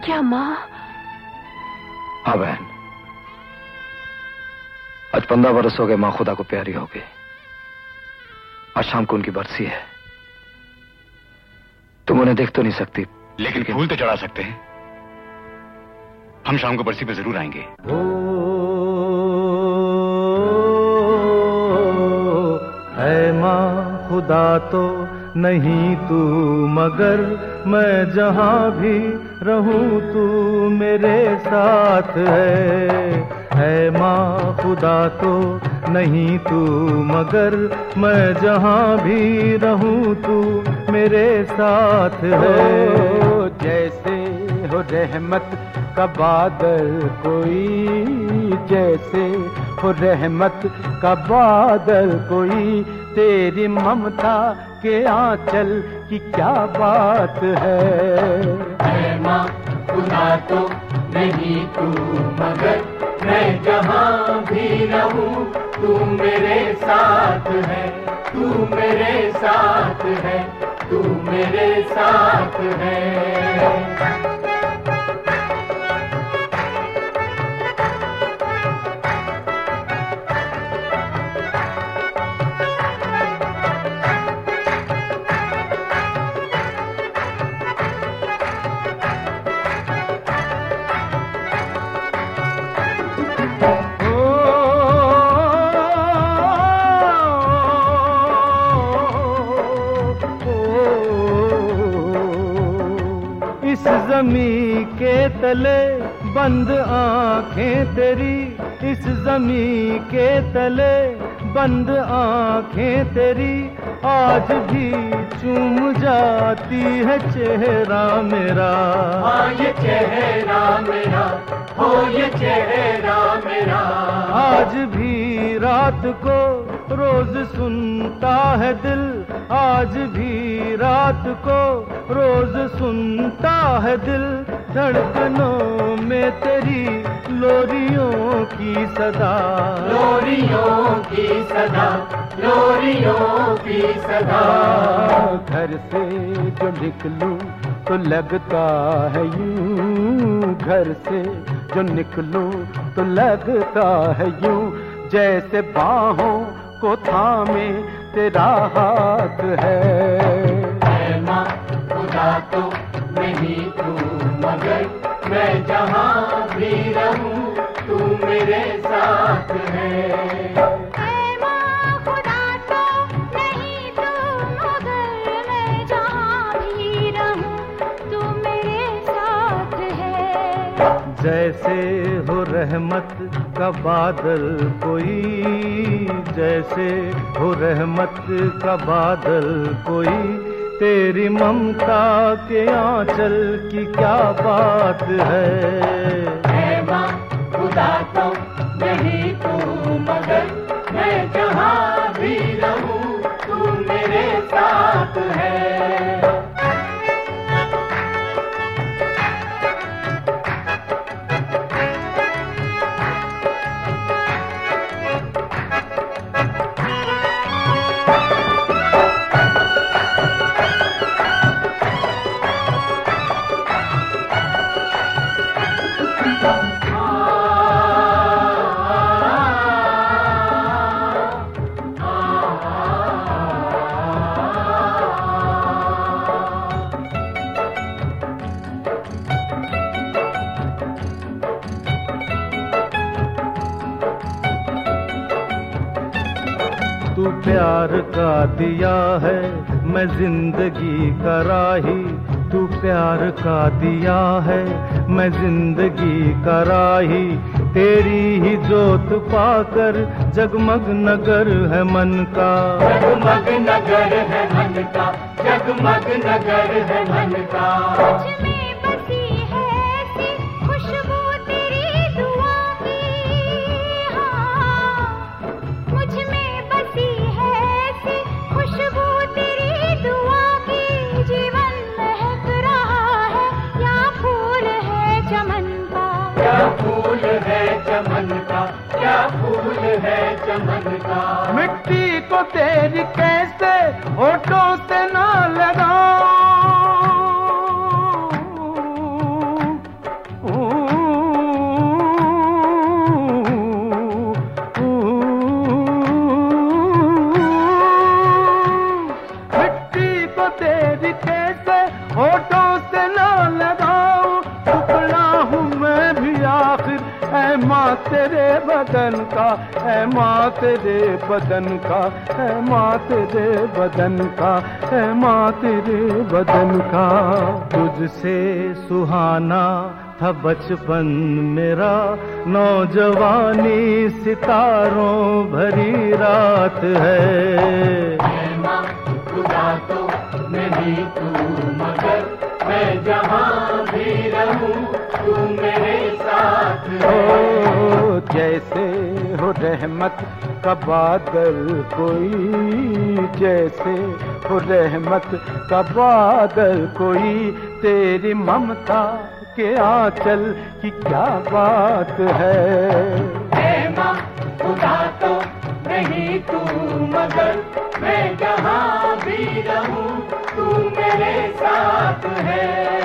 क्या माँ? हाँ बहन, आज 15 बरस हो गए माँ खुदा को प्यारी हो गई। आज शाम को उनकी बरसी है। तुम उन्हें देख तो नहीं सकती, लेकिन फूल तो चढ़ा सकते हैं। हम शाम को बरसी पे जरूर आएंगे। ऐ माँ खुदा तो नहीं तू, मगर मैं जहाँ भी रहूं तू मेरे साथ है। ऐ माँ खुदा तो नहीं तू, मगर मैं जहाँ भी रहूं तू मेरे साथ है। जैसे हो रहमत का बादल कोई, जैसे हो रहमत का बादल कोई, तेरी ममता के आंचल की क्या बात है। ऐ माँ खुदा तो नहीं तू, मगर मैं जहाँ भी रहूं तू मेरे साथ है, तू मेरे साथ है, तू मेरे साथ है। इस ज़मीं के तले बंद आँखें तेरी, इस ज़मीं के तले बंद आँखें तेरी, आज भी चूम जाती है चेहरा मेरा। हाँ ये चेहरा मेरा, हो ये चेहरा मेरा। आज भी रात को रोज सुनता है दिल, आज भी रात को रोज सुनता है दिल, धड़कनों में तेरी लोरियों की सदा, लोरियों की सदा, लोरियों की सदा। घर से जो निकलूं तो लगता है यूं, घर से जो निकलूं तो लगता है यूं, जैसे बाहों को थामे तेरा हाथ है। ऐ माँ खुदा तो नहीं तू, मगर मैं जहाँ भी रहूं तू मेरे साथ है। ऐ माँ खुदा तो नहीं तू, मगर मैं जहाँ भी रहूं तू मेरे साथ है। जैसे हो रहमत का बादल कोई, जैसे हो रहमत का बादल कोई, तेरी ममता के आंचल की क्या बात है। ऐ माँ खुदा तो नहीं तू, मगर मैं जहाँ भी रहूं तू मेरे साथ है। तू प्यार का दिया है मैं जिंदगी का राही, तू प्यार का दिया है मैं जिंदगी का राही, तेरी ही जोत पाकर जगमग नगर है मन का, जगमग नगर है मन का, जगमग नगर है मन का। मुझ में बसी है ऐसी खुशबू तेरी दुआ की, हाँ मुझ में बसी है ऐसी खुशबू तेरी दुआ की, जीवन महक रहा है या फूल है चमन का, क्या फूल है चमन का, क्या फूल है चमन का। मिट्टी को तेरी कैसे होठों से ना लगाऊं, तेरी कैसे होठों से ना लगाऊं, टुकड़ा हूँ मैं भी आखिर ऐ माँ तेरे बदन का, ऐ माँ तेरे बदन का, ऐ माँ तेरे बदन का, ऐ माँ तेरे बदन का। तुझसे सुहाना था बचपन मेरा, नौजवानी सितारों भरी रात है। माँ खुदा तो नहीं तू मगर मैं जहाँ भी रहूँ तू मेरे साथ है। जैसे हो रहमत का बादल कोई, जैसे हो रहमत का बादल कोई, तेरी ममता के आंचल की क्या बात है। माँ खुदा तो नहीं तू मगर मैं जहाँ भी रहूँ तू मेरे साथ है।